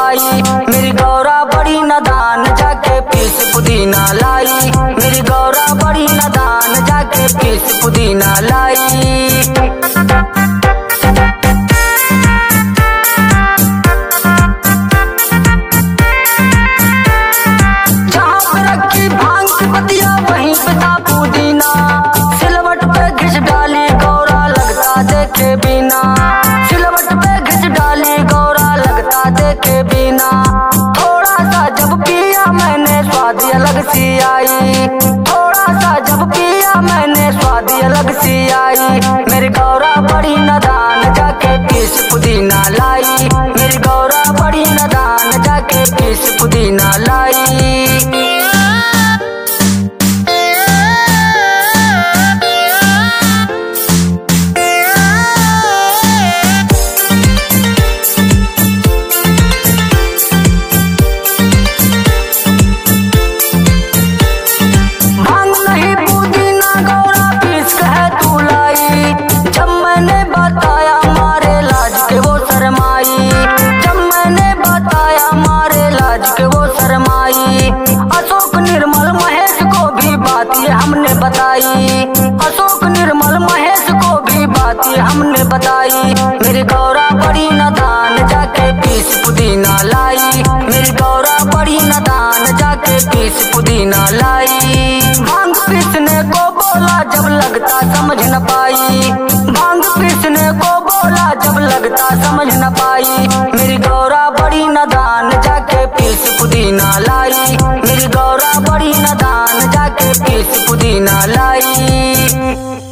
पाई। मेरी गौरा बड़ी नादान जाके पीस पुदीना लाई। मेरी गौरा बड़ी नादान जाके पीस पुदीना लाई। बिना सिलवट पे घिस डाली गौरा लगता देखे बिना। थोड़ा सा जब पिया मैंने स्वाद अलग सी आई। थोड़ा सा जब पिया मैंने स्वाद अलग सी आई। मेरी गौरा बड़ी नादान जाके पीस पुदीना लाई। मेरी गौरा बड़ी नादान जाके पीस पुदीना लाई। हमने बताई अशोक निर्मल महेश को भी बात हमने बताई। मेरी गौरा बड़ी नादान जाके पीस पुदीना लाई। मेरी गौरा बड़ी नादान जाके पीस पुदीना लाई। भांग पीसने को बोला जब लगता समझ न पाई। भांग पीसने को बोला जब लगता समझ न पाई। मेरी गौरा बड़ी नादान जाके पीस पुदीना लाई। मेरी गौरा बड़ी नादान जाके पीस पुदीना लाई।